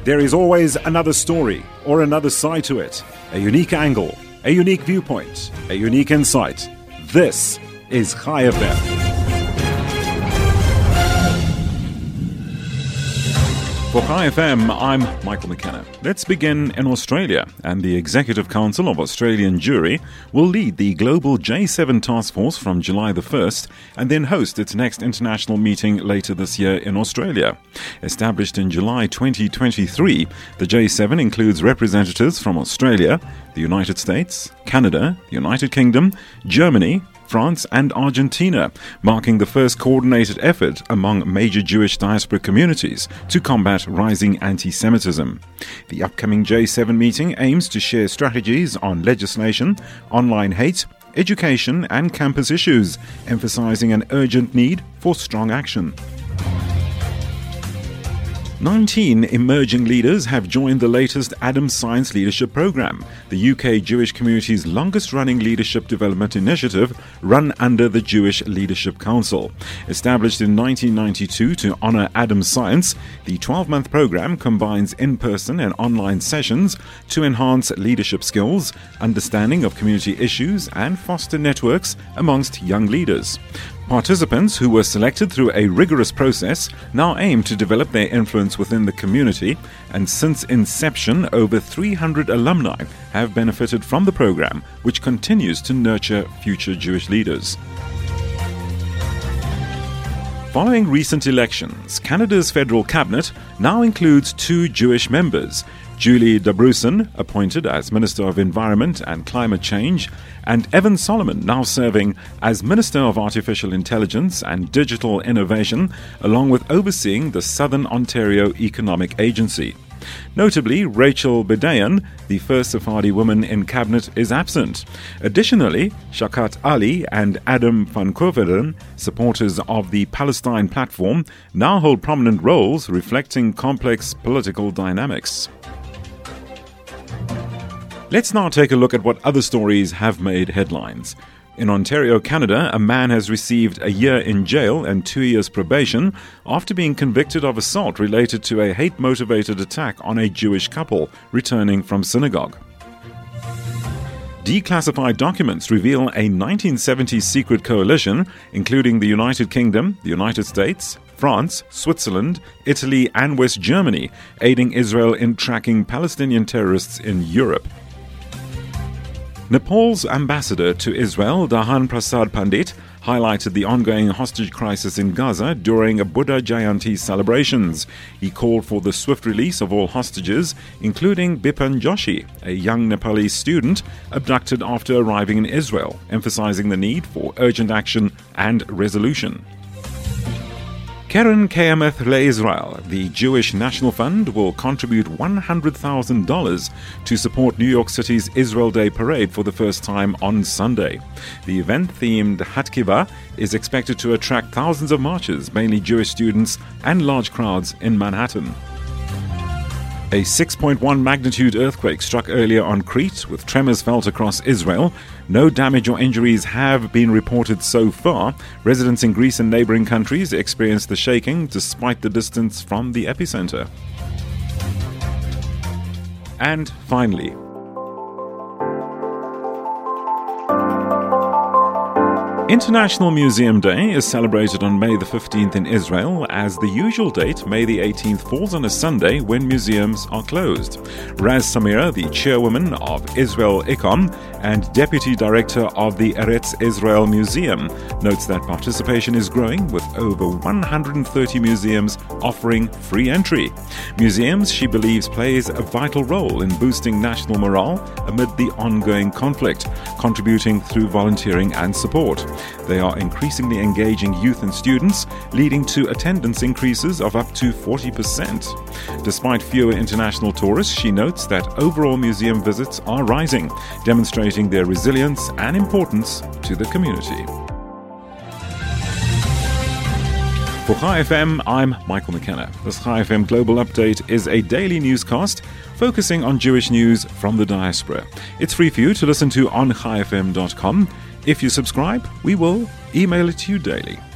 There is always another story or another side to it, a unique angle, a unique viewpoint, a unique insight. This is Chai FM. For Chai FM, I'm Michael McKenna. Let's begin in Australia, and the Executive Council of Australian Jewry will lead the Global J7 Task Force from July the 1st and then host its next international meeting later this year in Australia. Established in July 2023, the J7 includes representatives from Australia, the United States, Canada, the United Kingdom, Germany, France and Argentina, marking the first coordinated effort among major Jewish diaspora communities to combat rising anti-Semitism. The upcoming J7 meeting aims to share strategies on legislation, online hate, education and campus issues, emphasizing an urgent need for strong action. 19 emerging leaders have joined the latest Adams Science Leadership Programme, the UK Jewish community's longest-running leadership development initiative run under the Jewish Leadership Council. Established in 1992 to honour Adams Science, the 12-month programme combines in-person and online sessions to enhance leadership skills, understanding of community issues and foster networks amongst young leaders. Participants who were selected through a rigorous process now aim to develop their influence within the community, and since inception, over 300 alumni have benefited from the program, which continues to nurture future Jewish leaders. Following recent elections, Canada's federal cabinet now includes 2 Jewish members, Julie Dabrusin, appointed as Minister of Environment and Climate Change, and Evan Solomon, now serving as Minister of Artificial Intelligence and Digital Innovation, along with overseeing the Southern Ontario Economic Agency. Notably, Rachel Bedayan, the first Sephardi woman in cabinet, is absent. Additionally, Shakat Ali and Adam van Koveren, supporters of the Palestine platform, now hold prominent roles reflecting complex political dynamics. Let's now take a look at what other stories have made headlines. In Ontario, Canada, a man has received a year in jail and 2 years probation after being convicted of assault related to a hate-motivated attack on a Jewish couple returning from synagogue. Declassified documents reveal a 1970s secret coalition, including the United Kingdom, the United States, France, Switzerland, Italy and West Germany, aiding Israel in tracking Palestinian terrorists in Europe. Nepal's ambassador to Israel, Dahan Prasad Pandit, highlighted the ongoing hostage crisis in Gaza during Buddha Jayanti celebrations. He called for the swift release of all hostages, including Bipan Joshi, a young Nepalese student abducted after arriving in Israel, emphasizing the need for urgent action and resolution. Keren Kayemet LeIsrael, the Jewish National Fund, will contribute $100,000 to support New York City's Israel Day Parade for the first time on Sunday. The event-themed Hatkiva is expected to attract thousands of marchers, mainly Jewish students, and large crowds in Manhattan. A 6.1 magnitude earthquake struck earlier on Crete, with tremors felt across Israel. No damage or injuries have been reported so far. Residents in Greece and neighboring countries experienced the shaking despite the distance from the epicenter. And finally, International Museum Day is celebrated on May the 15th in Israel, as the usual date, May the 18th, falls on a Sunday when museums are closed. Raz Samira, the chairwoman of Israel ICOM and deputy director of the Eretz Israel Museum, notes that participation is growing, with over 130 museums offering free entry. Museums, she believes, plays a vital role in boosting national morale amid the ongoing conflict, contributing through volunteering and support. They are increasingly engaging youth and students, leading to attendance increases of up to 40%. Despite fewer international tourists, she notes that overall museum visits are rising, demonstrating their resilience and importance to the community. For Chai FM, I'm Michael McKenna. This Chai FM Global Update is a daily newscast focusing on Jewish news from the diaspora. It's free for you to listen to on chaifm.com. If you subscribe, we will email it to you daily.